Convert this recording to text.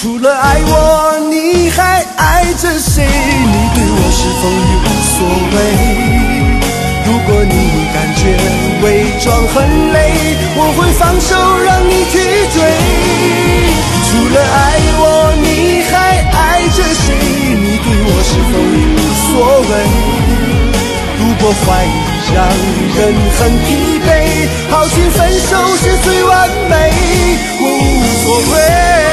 除了爱我，你还爱着谁？你对我是否也无所谓？如果你感觉伪装很累，我会放手让你去追。除了爱我，你还爱着谁？你对我是否也无所谓？如果怀疑让人很疲惫，好心分手是最完美，我无所谓。